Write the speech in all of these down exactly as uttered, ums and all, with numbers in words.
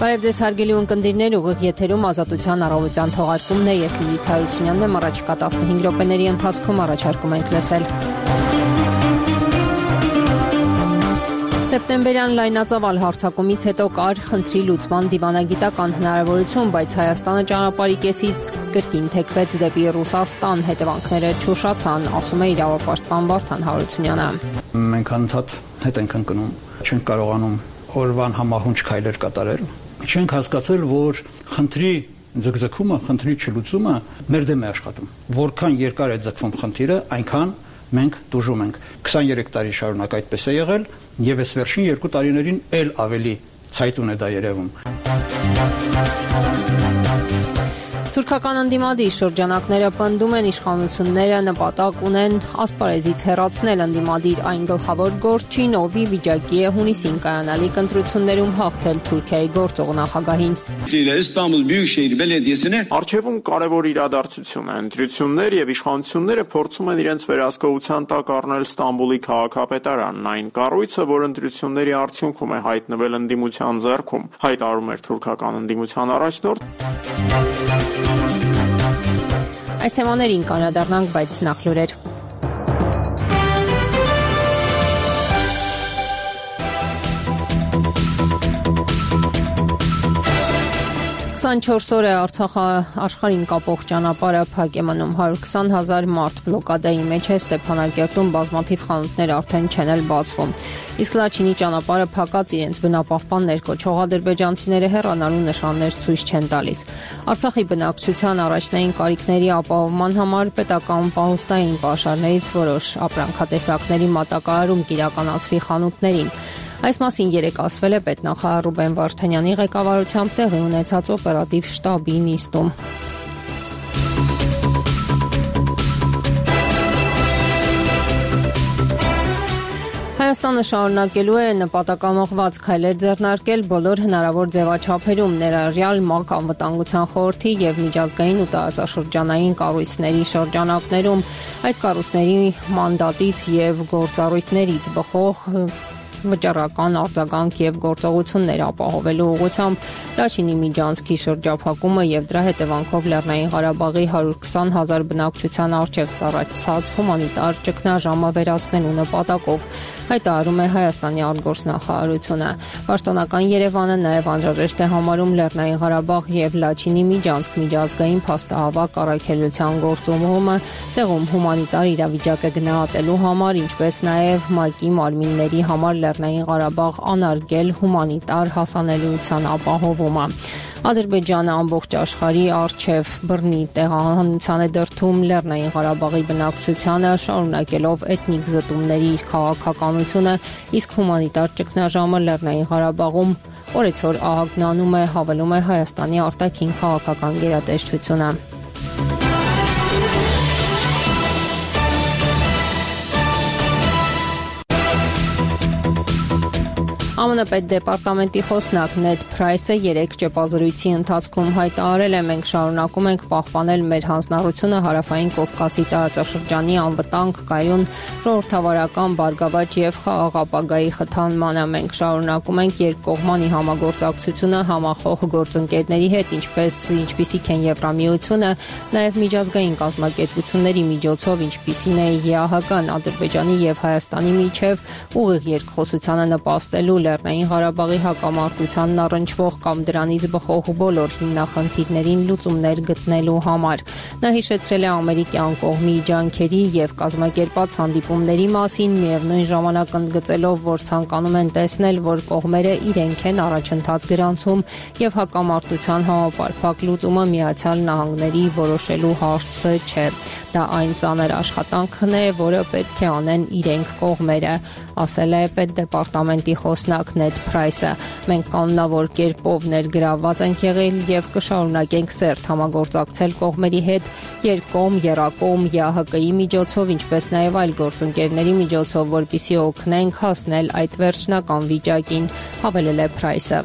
Բարև ձեզ հարգելի ունկնդիրներ, ուղիղ եթերում Ազատության առավոտյան թողարկումն է, ես Լիլիթ Հայությունյանն եմ, առաջիկա տասնհինգ րոպեների ընթացքում առաջարկում ենք լսել։ Սեպտեմբերյան լայնածավալ հարձակումից հետո կար խնդրի լուծման դիվանագիտական հնարավորություն, բայց Հայաստանը ճանապարհի կեսից կրկին թեքվեց դեպի Ռուսաստան, հետևանքները չուշացան, ասում է իրավապաշտպան Վարդան Հարությունյանը։ Մենք անընդհատ հետ ենք ընկնում, չենք կարողանում օրվան համահունչ քայլեր կատարել։ Չենք հասկացել, որ խնդրի ձգձգումը, խնդրի չլուծումը մեր դեմ է աշխատում։ Որքան երկար է ձգվում խնդիրը, այնքան մենք տուժում ենք։ քսաներեք տարի շարունակ այդպես է եղել, եւ այս վերջին երկու տարիներին էլ ավելի ցայտուն է դա երևում։ Թուրքական ընդդիմադիր շրջանակները պնդում են իշխանությունները նպատակ ունեն ասպարեզից հեռացնել ընդդիմադիր այն գլխավոր գործչին, ով ի վիճակի է հունիսին կայանալիք ընտրություններում հաղթել Թուրքիայի գործող նախագահին։ Առջևում կարևոր իրադարձություն է, ընտրություններ եւ իշխանությունները փորձում են իրենց վերահսկողության տակ առնել Ստամբուլի քաղաքապետարանն, այն կառույցը, որ ընտրությունների արդյունքում է հայտնվել ընդդիմության ձեռքում, հայտարարում էր թուրքական ընդդիմության առաջնորդ։ Այս թեմաներին կանրադառնանք, բայց նախ լուրեր։ քսանչորս օր է Արցախը աշխարհին կապող ճանապարհը փակ է մնում, հարյուր քսան հազար մարդ բլոկադայի մեջ է, Ստեփանակերտում բազմաթիվ խանութներ արդեն չեն էլ բացվում։ Իսկ Լաչինի ճանապարհը փակած իրենց բնապահպաններ կոչող ադրբեջանցիները հեռանալու նշաններ ցույց չեն տալիս։ Արցախի բնակչության առաջնային կարիքների ապահովման համար պետական պահոստային պաշարներից որոշ ապրանքատեսակների մատակարարում կիրականացվի խանութներին։ Այս մասին երեկ ասվել է պետնախարար Ռուբեն Վարդանյանի ղեկավարությամբ տեղի ունեցած օպերատիվ շտաբի նիստում։ Հայաստանը շարունակելու է նպատակամղված քայլեր ձեռնարկել բոլոր հնարավոր ձևաչափերում, ներառյալ ՄԱԿ անվտանգության խորհրդի եւ միջազգային ու տարածաշրջանային կառույցների շրջանակներում, այդ կառույցների մանդատից եւ գործառույթներից բխող վճռական արձագանք եւ գործողություններ ապահովելու ուղղությամբ Լաչինի միջանցքի շրջափակումը եւ դրա հետևանքով Լեռնային Ղարաբաղի հարյուր քսան հազար բնակչության առջեւ ծառայցած հումանիտար ճգնաժամը վերացնելու նպատակով, հայտարարում է Հայաստանի արտգործնախարարությունը։ Պաշտոնական Երևանը նաեւ անհրաժեշտ է համարում Լեռնային Ղարաբաղ եւ Լաչինի միջանցք միջազգային փաստահավաք առաքելության գործողումը տեղում հումանիտար իրավիճակը գնահատելու համար, ինչպես նաեւ ՄԱԿ-ի մարմինների համար Լեռնային Ղարաբաղ անարգել հումանիտար հասանելիության ապահովումը։ Ադրբեջանը ամբողջ աշխարհի առջև բռնի տեղահանության է դրդում Լեռնային Ղարաբաղի բնակչությանը, շարունակելով էթնիկ զտումների իր քաղաքականությունը, իսկ հումանիտար ճգնաժամը Լեռնային Ղարաբաղում օրեցօր ահագնանում է, հավելում է Հայաստանի արտաքին քաղաքական գերատեսչությունը։ ԱՄՆ պետդեպարտամենտի խոսնակ Նեդ Փրայսը երեկ ճեպազրույցի ընթացքում հայտարարել է. մենք շարունակում ենք պահպանել մեր հանձնառությունը Հարավային Կովկասի տարածաշրջանի անվտանգ, կայուն, ժողովրդավարական, բարգավաճ եւ խաղաղ ապագայի խթանմանը։ Մենք շարունակում ենք երկկողմանի համագործակցությունը համախոհ գործընկերների հետ, ինչպես ինչպիսիք են Եվրամիությունը, նաեւ միջազգային կազմակերպությունների միջոցով, ինչպիսին է Է Ա Հ Կն, Ադրբեջանի եւ Հայաստանի միջև ուղիղ երկխոսությանը նպաստելու, Լեռնային Ղարաբաղի հակամարտությանն առնչվող կամ դրանից բխող բոլոր հիմնախնդիրներին լուծումներ գտնելու համար։ Նա հիշեցրել է ամերիկյան կողմի ջանքերի եւ կազմակերպած հանդիպումների մասին, միևնույն ժամանակ ընդգծելով, որ ցանկանում են տեսնել, որ կողմերը իրենք են առաջընթաց գրանցում եւ հակամարտության համապարփակ լուծումը Միացյալ Նահանգների որոշելու հարցը չէ։ Դա այն ծանր աշխատանքն է, որը պետք է անեն իրենք կողմերը, ասել է պետդեպարտամենտի խոսնակ Նեդ Փրայսը։ Մենք կանոնավոր կերպով ներգրավված ենք եղել եւ կշարունակենք սերտ համագործակցել կողմերի հետ երկկողմ, եռակողմ, Է Ա Հ Կի միջոցով, ինչպես նաեւ այլ գործընկերների միջոցով, որպեսզի օգնենք հասնել այդ վերջնական վիճակին, հավելել է Փրայսը։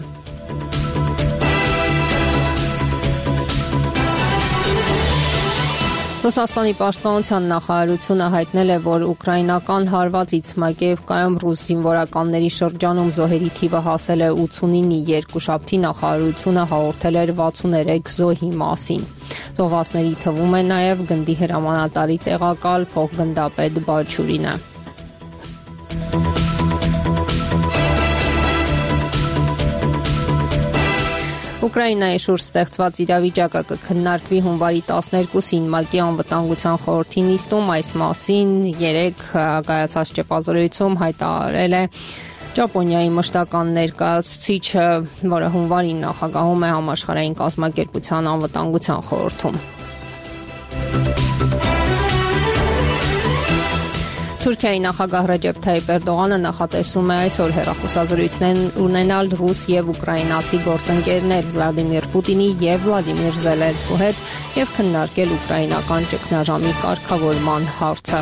Ռուսաստանի պաշտպանության նախարարությունը հայտնել է, որ ուկրաինական հարվածից Մակեևկայում ռուս զինվորականների շրջանում զոհերի թիվը հասել է ութսունինի, երկուշաբթի նախարարությունը հաղորդել էր վաթսուներեք զոհի մասին։ Զոհվածների թվում է նաև գնդի հրամանատարի տեղակալ փոխգնդապետ Բալչուրինը։ Ուկրաինայի շուրջ ստեղծված իրավիճակը կքննարկվի հունվարի տասներկուսին ՄԱԿ-ի անվտանգության խորհրդի նիստում, այս մասին երեկ կայացած ճեպազրույցում հայտարարել է Ճապոնիայի մշտական ներկայացուցիչը, որը հունվարին նախագահում է համաշխարհային կազմակերպության անվտանգության խորհրդում։ Թուրքիայի նախագահ Ռեջեփ Թայիփ Էրդողանը նախատեսում է այսօր հեռախոսազրույցներ ունենալ ռուս եւ ուկրաինացի գործընկերներ Վլադիմիր Պուտինի եւ Վլադիմիր Զելենսկու հետ եւ քննարկել ուկրաինական ճգնաժամի կարգավորման հարցը։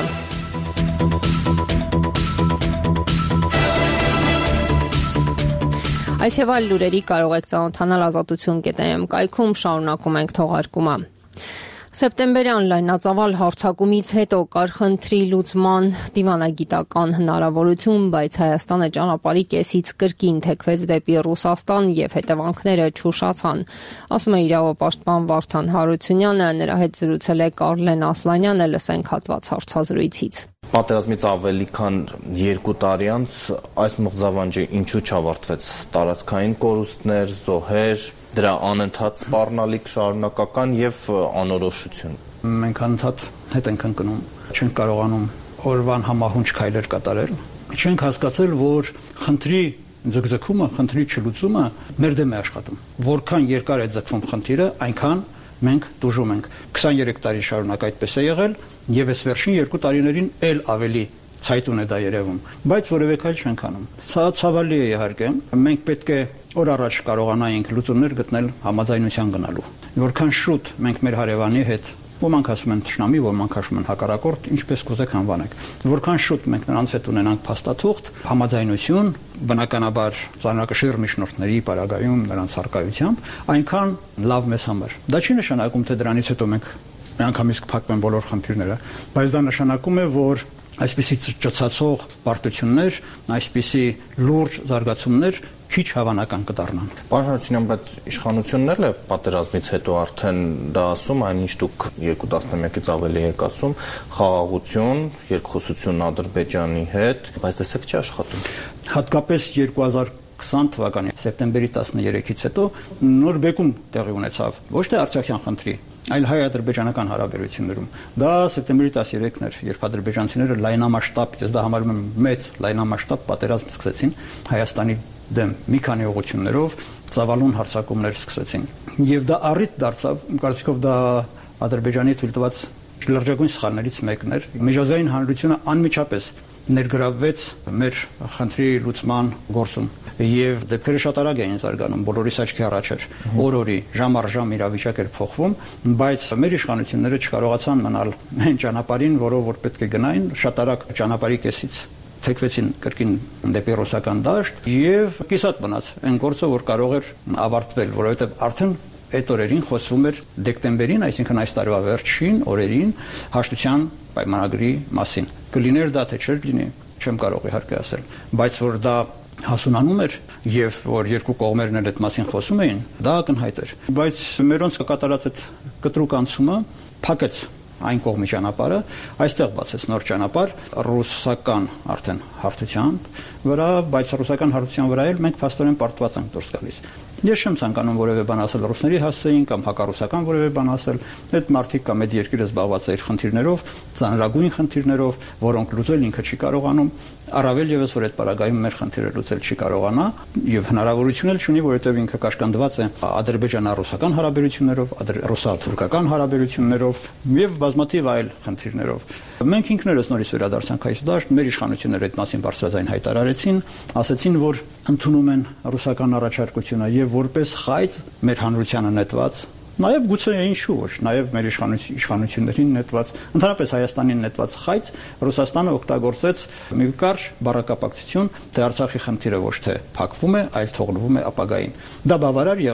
Այս եւ այլ լուրերի կարող եք ծանոթանալ ազատություն կետ էմ կայքում, շարունակում ենք թողարկումը։ Սեպտեմբերյան լայնածավալ հարձակումից հետո կար խնդրի լուծման դիվանագիտական հնարավորություն, բայց Հայաստանը ճանապարհի կեսից կրկին թեքվեց դեպի Ռուսաստան եւ հետևանքները չուշացան, ասում է իրավապաշտպան Վարդան Հարությունյանը, նրա հետ զրուցել է Կարլեն Ասլանյանը, լսենք հատված հարցազրույցից։ Պատերազմից ավելի քան երկու տարի անց այս մղձավանջը ինչու չավարտվեց, տարածքային կորուստներ, զոհեր, դրա անընդհատ սպառնալիք շարունակական եւ անորոշություն։ Մենք անընդհատ հետ ենք ընկնում, չենք կարողանում օրվան համահունչ քայլեր կատարել, չենք հասկացել, որ խնդրի ձգձգումը, խնդրի չլուծումը մեր դեմ է աշխատում։ Որքան երկար է ձգվում խնդիրը, այնքան մենք դժում ենք։ քսաներեք տարի շարունակ այդպես է եղել եւ այս վերջին երկու տարիներին էլ ավելի ցայտուն է դա երևում, բայց որևէ քայլ չենք անում։ Սա ցավալի է իհարկե, մենք պետք է օր առաջ կարողանայինք լուծումներ գտնել համաձայնության գնալու։ Որքան շուտ մենք մեր հարևանի հետ, ոմանք ասում են թշնամի, ոմանք ասում են հակառակորդ, ինչպես կուզեք անվանեք։ Որքան շուտ մենք նրանց հետ ունենանք փաստաթուղթ, համաձայնություն, բնականաբար ծանրակշիռ միջնորդների պարագայում նրանց հարկայությամբ, այնքան լավ մեզ համար։ Դա չի նշանակում, թե դրանից հետո մենք միանգամից կփակվեն բոլոր խնդիրները, բայց դա նշանակում է, որ այսպիսի ճծացող պարտություններ, այսպիսի լուրջ զարգացումներ քիչ հավանական կդառնան։ Պարոն Հարությունյան, բայց իշխանությունն էլ է պատերազմից հետո արդեն դա ասում, այնինչ դուք երկու տասնամյակից ավելի եք ասում, խաղաղություն, երկխոսություն Ադրբեջանի հետ, բայց տեսեք չի աշխատում։ Հատկապես երկու հազար քսան թվականի սեպտեմբերի տասներեքից հետո նոր բեկում տեղի ունեցավ ոչ թե արցախյան խնդրի, այլ հայ-ադրբեջանական հարաբերություններում։ Դա սեպտեմբերի տասներեքն էր, երբ ադրբեջանցիները լայնամասշտաբ, ես դա համարում եմ մեծ լայնամասշտաբ պատերազմ սկսեցին Հայաստանի դեմ մի քանի ուղղություններով, ծավալուն հարձակումներ սկսեցին։ Եվ դա առիթ դարձավ, իմ կարծիքով դա Ադրբեջանի թույլ տված լրջագույն սխալներից մեկն էր։ Միջազգային հանրությունը անմիջապես ներգրավվեց մեր խնդրի լուծման գործում եւ դեպքերը շատ արագ էին զարգանում, բոլորիս աչքի առաջ էր, օր-օրի, ժամ առ ժամ իրավիճակ էր փոխվում, բայց մեր իշխանությունները չկարողացան մնալ այն ճանապարհին, որով որ պետք է գնային, շատ արագ ճանապարհի կեսից թեքվեցին կրկին դեպի ռուսական դաշտ եւ կիսատ մնաց այն գործը, որ կարող էր ավարտվել, որովհետեւ արդեն այդ օրերին խոսվում էր դեկտեմբերին, այսինքն այս տարվա վերջին օրերին հաշտության պայմանագրի մասին։ Կլիներ դա թե չէր լինի, չեմ կարող իհարկե ասել, բայց որ դա հասունանում էր եւ որ երկու կողմերն էլ այդ մասին խոսում էին, դա ակնհայտ էր։ Բայց մերոնց կատարած այդ կտրուկ անցումը փակեց այն կողմի ճանապարհը, այստեղ բացեց նոր ճանապարհ ռուսական արդեն հարթությամբ վրա, բայց ռուսական հարթության վրա էլ մենք փաստորեն պարտված ենք դուրս գալիս։ Ես չեմ ցանկանում որևէ բան ասել ռուսների հասցեին կամ հակառուսական որևէ բան ասել, այդ մարդիկ կամ այդ երկիրը զբաղված է իր խնդիրներով, ծանրագույն խնդիրներով, որոնք լուծել ինքը չի կարողանում, առավել եւս որ այդ պարագայում մեր խնդիրը լուծել չի կարողանա եւ հնարավորություն էլ չունի, որովհետեւ ինքը կաշկանդված է ադրբեջանա-ռուսական հարաբերություններով, ռուսա-թուրքական հարաբերություններով եւ բազմաթիվ այլ խնդիրներով։ Մենք ինքներս նորից վերադարձանք այս դաշտ, մեր իշխանությունները այդ մասին բարձրաձայն հայտարարեցին, ասացին, որ ընդունում են ռուսական առաջարկությունը եւ որպես խայծ մեր հանրությանը նետված, նաեւ գուցե ինչու ոչ, նաեւ մեր իշխանություններին նետված, ընդհանրապես Հայաստանին նետված խայծ Ռուսաստանը օգտագործեց մի կարճ բառակապակցություն, թե Արցախի խնդիրը ոչ թե փակվում է, այլ թողնվում է ապագային։ Դա բավարար եղավ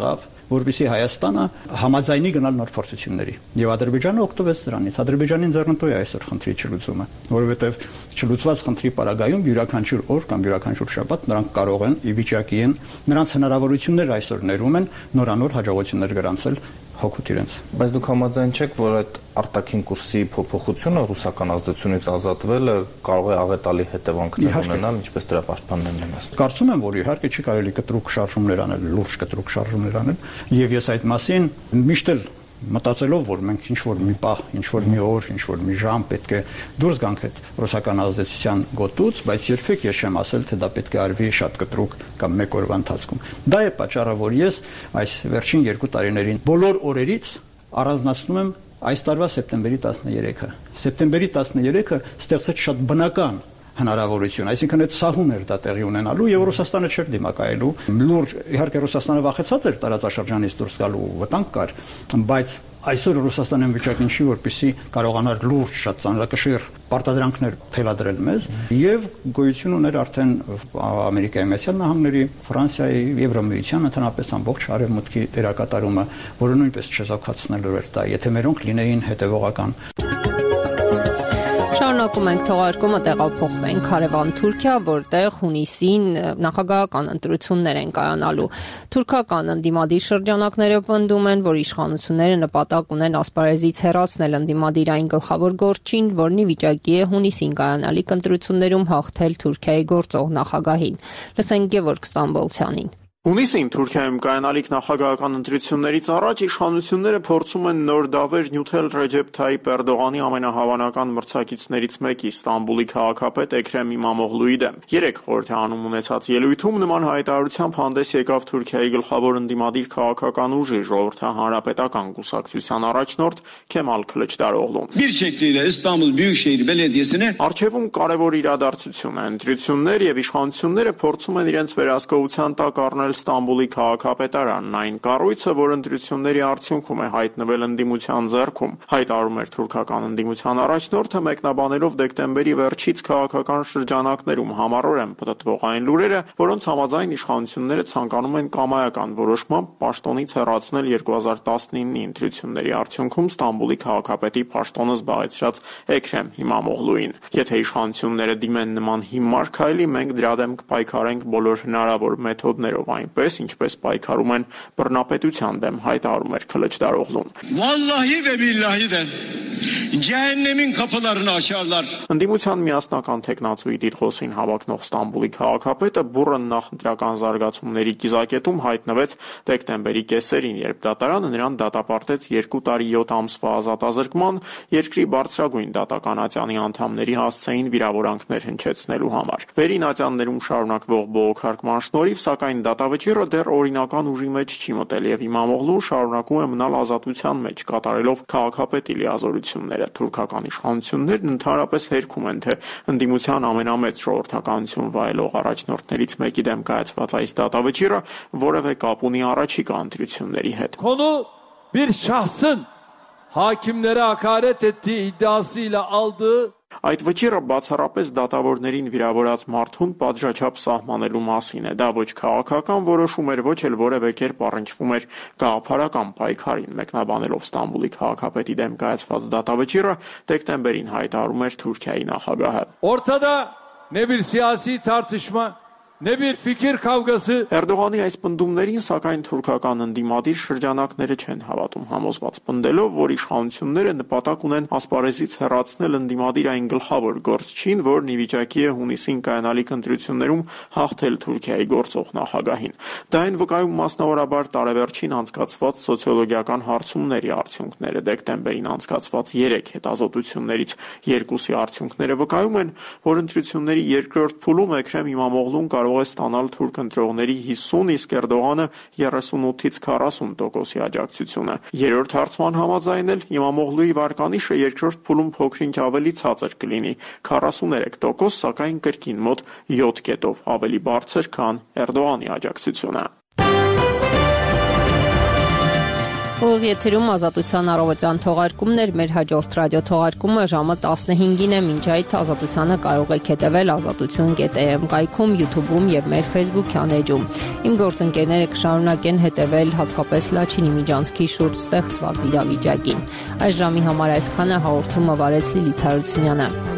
որպեսզի Հայաստանը համաձայնի գնալ նոր փորձությունների։ Եվ Ադրբեջանը օգտվեց դրանից։ Ադրբեջանին ձեռնտու է այսօր խնդրի չլուծումը, որովհետև չլուծված խնդրի պարագայում յուրաքանչյուր օր կամ յուրաքանչյուր շաբաթ նրանք կարող են ի վիճակի են, նրանց հնարավորությունները այսօր ներում են նորանոր հաջողություններ գրանցել հոգուտ իրենց։ Բայց դուք համաձայն չեք, որ այդ արտաքին կուրսի փոփոխությունը ռուսական ազդեցությունից ազատվելը կարող է աղետալի հետևանքներ ունենալ, ինչպես դրա պաշտպաններն են ասում։ Կարծում եմ, որ իհարկե չի կարելի կտրուկ շարժումներ անել, լուրջ կտրուկ շարժումներ անել, եւ ես այդ մասին միշտ էլ մտածելով, որ մենք ինչ-որ մի պահ, ինչ-որ մի օր, ինչ-որ մի ժամ պետք է դուրս գանք այդ ռուսական ազդեցության գոտուց, բայց երբեք ես չեմ ասել, թե դա պետք է արվի շատ կտրուկ կամ մեկ օրվա ընթացքում։ Դա է պատճառը, որ ես այս վերջին երկու տարիներին բոլոր օրերից առանձնացնում եմ այս տարվա սեպտեմբերի տասներեքը։ Սեպտեմբերի տասներեքը ստեղծեց շատ բնական հնարավորություն, այսինքն այդ սահուն էր դա տեղի ունենալու եւ Ռուսաստանը չէր դիմակայելու։ Լուրջ, իհարկե Ռուսաստանը վախեցած էր տարածաշրջանից դուրս գալու վտանգ կար, բայց այսօր Ռուսաստանը վիճակին չի, որպեսզի կարողանար լուրջ շատ ծանրակշիռ պարտադրանքներ թելադրել մեզ եւ գոյություն ուներ արդեն Ամերիկայի Միացյալ Նահանգների, Ֆրանսիայի, Եվրամիության ընդհանրապես ամբողջ արևմուտքի դերակատարումը, որը նույնպես չեզոքացնելու էր դա, եթե մերոնք լինեին հետեւողական։ Շարունակում ենք թողարկումը տեղափոխվենք հարևան Թուրքիա, որտեղ հունիսին նախագահական ընտրություններ են կայանալու։ Թուրքական ընդդիմադիր շրջանակները պնդում են, որ իշխանությունները նպատակ ունեն ասպարեզից հեռացնել ընդդիմադիրային գլխավոր գործչին, որն ի վիճակի է հունիսին կայանալիք ընտրություններում հաղթել Թուրքիայի գործող նախագահին։ Լսենք Գևորգ Ստամբոլցյանին։ Հունիսին Թուրքիայում կայանալիք նախագահական ընտրություններից առաջ իշխանությունները փորձում են նոր դավեր նյութել Ռեջեփ Թայիփ Էրդողանի ամենահավանական մրցակիցներից մեկի Ստամբուլի քաղաքապետ Էքրեմ Իմամօղլուի դեմ։ Երեք խորհրդարանում ունեցած ելույթում նման հայտարարությամբ հանդես եկավ Թուրքիայի գլխավոր ընդդիմադիր քաղաքական ուժի ժողովրդահանրապետական կուսակցության առաջնորդ Քեմալ Քլիչդարօղլուն։ Bir şekliyle İstanbul Büyükşehir Belediyesi'ne Արչևում կարևոր իրադարձություն է, ընտրություններ եւ իշխանությունները փորձում են իրենց վերահսկողության տակ առնել Ստամբուլի քաղաքապետարանն, այն կառույցը, որ ընտրությունների արդյունքում է հայտնվել ընդդիմության ձեռքում, հայտարարում էր թուրքական ընդդիմության առաջնորդը, մեկնաբանելով դեկտեմբերի վերջից քաղաքական շրջանակներում համառորեն պտտվող այն լուրերը, որոնց համաձայն իշխանությունները ցանկանում են կամայական որոշմամբ պաշտոնից հեռացնել երկու հազար տասնինի ընտրությունների արդյունքում Ստամբուլի քաղաքապետի պաշտոնը զբաղեցրած Էքրեմ Իմամօղլուին։ Եթե իշխանությունները դիմեն նման հիմար քայլի, մենք դրա դեմ կպայքարենք բոլոր հնարավոր մեթոդներով, այնպես ինչպես պայքարում են բռնապետության դեմ, հայտարարում էր Քլիչդարօղլուն։ Vallahi ve billahi de cehennemin kapılarını açarlar. Ընդդիմության միասնական տեխնացուի դիրքոսին հավակնող Ստամբուլի քաղաքապետը բուռն նախընտրական զարգացումների կիզակետում հայտնվեց դեկտեմբերի կեսերին, երբ դատարանը նրան դատապարտեց երկու տարի յոթ ամսվա ազատազրկման, երկրի բարձրագույն դատական ատյանի անդամների հասցեին վիրավորանքներ հնչեցնելու համար։ Վերին ատյաններում շարունակվող բողոքարկման շնորհիվ, սակայն դատավճիռը դեռ օրինական ուժի մեջ չի մտել եւ Իմամօղլուն շարունակում է մնալ ազատության մեջ, կատարելով քաղաքապետի լիազորությունները։ Թուրքական իշխանություններն ընդհանրապես հերքում են, թե ընդդիմության ամենամեծ ժողովրդականություն վայելող առաջնորդներից մեկի դեմ կայացված այս դատավճիռը որևէ կապ ունի առաջիկա ընտրությունների հետ։ Konu bir şahsın hakimlere hakaret ettiği iddiasıyla aldığı Այդ վճիռը բացառապես դատավորներին վիրավորած մարդուն պատժաչափ սահմանելու մասին է։ Դա ոչ քաղաքական որոշում էր, ոչ էլ որևէ կերպ առնչվում էր գաղափարական պայքարին, մեկնաբանելով Ստամբուլի քաղաքապետի դեմ կայացված դատավճիռը դեկտեմբերին հայտարարում էր Թուրքիայի նախագահը։ Ortada ne bir siyasi tartışma ne bir fikir kavgası. Էրդողանի այս պնդումներին, սակայն թուրքական ընդդիմադիր շրջանակները չեն հավատում, համոզված պնդելով, որ իշխանությունները նպատակ ունեն ասպարեզից հեռացնել ընդդիմադիր այն գլխավոր գործչին, որն ի վիճակի է հունիսին կայանալիք ընտրություններում հաղթել Թուրքիայի գործող նախագահին։ Դա այն վկայում մասնավորաբար տարեվերջին անցկացված սոցիոլոգիական հարցումների արդյունքները։ Դեկտեմբերին անցկացված երեք հետազոտություններից երկուսի արդյունքները վկայում են, որ ընտրությունների երկրորդ փուլում Էքրեմ Իմամօղլուն կարող է ստանալ թուրք ընտրողների հիսուն, իսկ Էրդողանը երեսունութից քառասուն տոկոսի աջակցությունը։ Երրորդ հարցման համաձայն էլ Իմամօղլուի վարկանիշը երկրորդ փուլում փոքրինչ ավելի ցածր կլինի՝ քառասուներեք տոկոս, սակայն կրկին մոտ յոթ կետով ավելի բարձր, քան Էրդողանի աջակցությունը։ Ուղիղ եթերում Ազատության առավոտյան թողարկումներ, մեր հաջորդ ռադիո թողարկումը ժամը տասնհինգին է, մինչ այդ Ազատությանը կարող եք հետևել ազատություն կետ է էմ կայքում, YouTube-ում եւ մեր Facebook-յան էջում։ Իմ գործընկերները կշարունակեն հետևել հատկապես Լաչինի միջանցքի շուրջ ստեղծված իրավիճակին։ Այս ժամի համար այսքանը, հաղորդումը վարեց Լիլիթ Հարությունյանը։